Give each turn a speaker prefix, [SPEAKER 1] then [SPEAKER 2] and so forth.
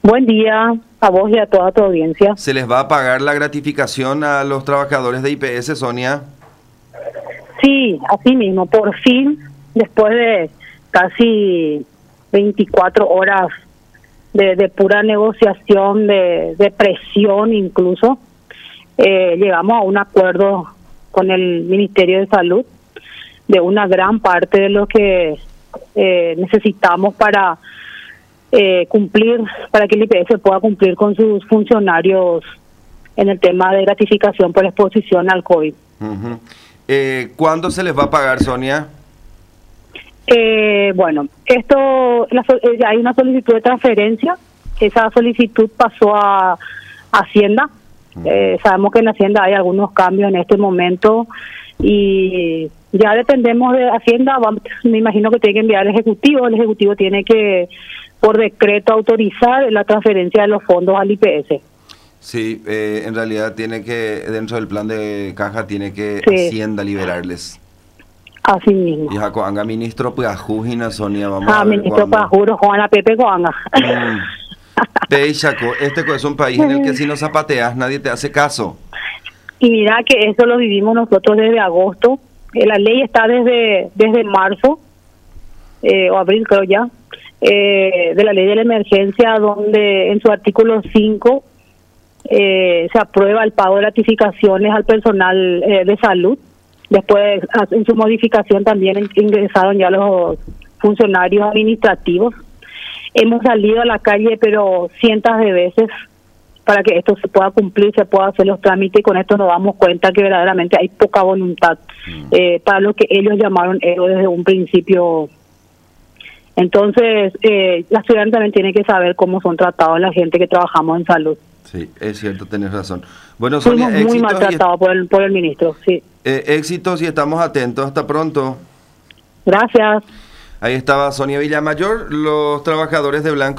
[SPEAKER 1] Buen día a vos y a toda tu audiencia.
[SPEAKER 2] ¿Se les va a pagar la gratificación a los trabajadores de IPS, Sonia?
[SPEAKER 1] Sí, así mismo, por fin, después de casi 24 horas de pura negociación, de presión incluso, llegamos a un acuerdo con el Ministerio de Salud de una gran parte de lo que necesitamos para cumplir, para que el IPS pueda cumplir con sus funcionarios en el tema de gratificación por exposición al COVID.
[SPEAKER 2] Uh-huh. ¿Cuándo se les va a pagar, Sonia?
[SPEAKER 1] Bueno, hay una solicitud de transferencia. Esa solicitud pasó a Hacienda. Sabemos que en Hacienda hay algunos cambios en este momento y ya dependemos de Hacienda. Me imagino que tiene que enviar al Ejecutivo. El Ejecutivo tiene que, por decreto, autorizar la transferencia de los fondos al IPS.
[SPEAKER 2] Sí, en realidad tiene que, dentro del plan de caja, tiene que
[SPEAKER 1] Sí.
[SPEAKER 2] Hacienda liberarles.
[SPEAKER 1] Así mismo.
[SPEAKER 2] Y Jacoanga, ministro Pujajujina, Sonia, vamos a ver
[SPEAKER 1] ministro
[SPEAKER 2] cuándo.
[SPEAKER 1] Pajuro, Juana Pepe Coanga.
[SPEAKER 2] Chaco, este es un país en el que si no zapateas nadie te hace caso.
[SPEAKER 1] Y mira que eso lo vivimos nosotros desde agosto. La ley está desde marzo, o abril creo ya, de la ley de la emergencia, donde en su artículo 5 se aprueba el pago de gratificaciones al personal de salud. Después, en su modificación también ingresaron ya los funcionarios administrativos. Hemos salido a la calle, pero cientos de veces, para que esto se pueda cumplir, se pueda hacer los trámites, y con esto nos damos cuenta que verdaderamente hay poca voluntad para lo que ellos llamaron héroes desde un principio. Entonces, la ciudadanía también tiene que saber cómo son tratados la gente que trabajamos en salud.
[SPEAKER 2] Sí, es cierto, tenés razón. Bueno, Sonia,
[SPEAKER 1] fuimos muy maltratados por el ministro, sí.
[SPEAKER 2] Éxitos y estamos atentos. Hasta pronto.
[SPEAKER 1] Gracias.
[SPEAKER 2] Ahí estaba Sonia Villamayor, los trabajadores de Blanco.